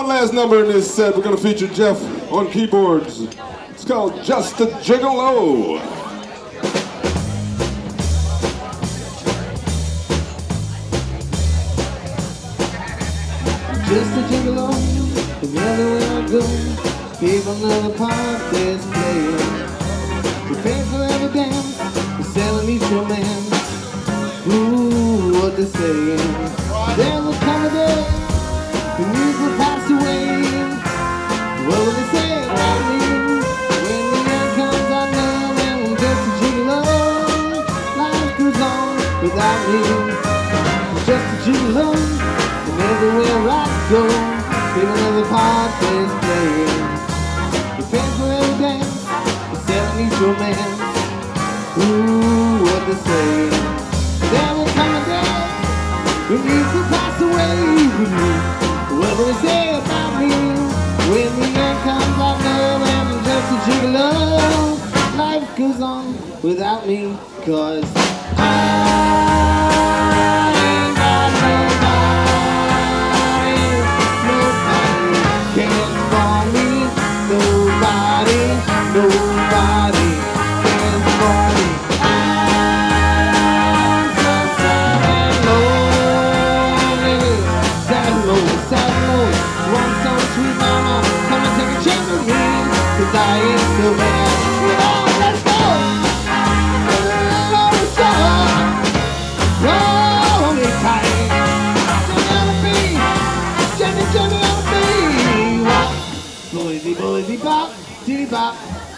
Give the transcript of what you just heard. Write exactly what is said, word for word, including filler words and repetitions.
one last number in this set. We're going to feature Jeff on keyboards. It's called Just a Gigolo. Just a gigolo, and everywhere I go, people know the part that's playing. We pay for every dance, we're selling each romance. Ooh, what they're saying. There will come a day, the news will pass away. What will they say about me? When the end comes, I know that I'm just a gigolo. Life goes on without me. I'm just a gigolo, and everywhere I go, people know the part that's playing. We pay for every dance, we're selling each romance. Ooh, what they're saying. There will come a day when you will pass away with me. What will they say about me? When the end comes, I know that I'm just a gigolo. Life goes on without me, cause I ain't got nobody. Nobody cares for me. Nobody, nobody cares for me. Cause I ain't so bad, you know, let's go! Let's go! Hold me tight. Jimmy on the beat, Jimmy, Jimmy on the beat. Boy, boy, bop, diddy bop.